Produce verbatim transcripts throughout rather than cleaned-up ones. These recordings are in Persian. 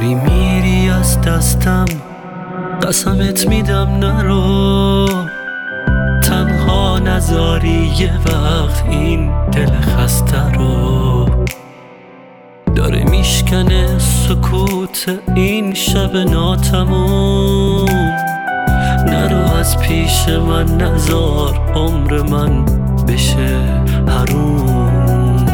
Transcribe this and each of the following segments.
داری میری از دستم، قسمت میدم نرو، تنها نذاری یه وقت این دل خسته رو. داره میشکنه سکوت این شب ناتموم، نرو از پیش من، نذار عمر من بشه حروم.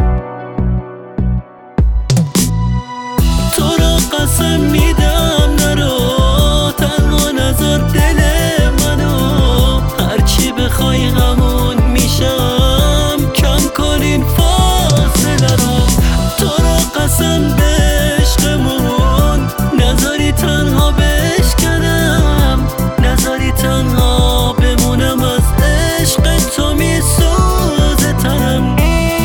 تو را قسم میدم نرو، تنها نذار دل منو، هرچی بخوای همون میشم، کم کن این فاصله رو. تو را قسم به عشقمون، نذاری تنها بشکنم، نذاری تنها بمونم، از عشق تو میسوزه تنم.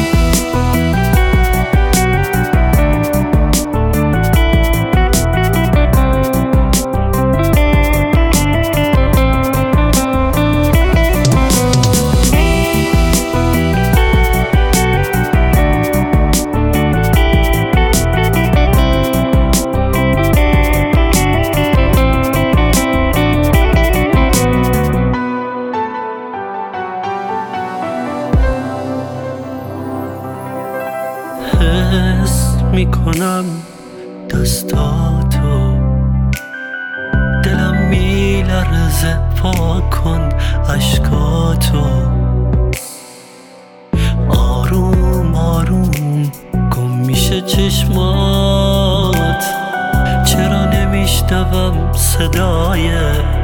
حس میکنم دستاتو، دلم میلرزه، پاک کن اشکاتو. آروم آروم گم میشه چشمات، چرا نمیشنوم صدای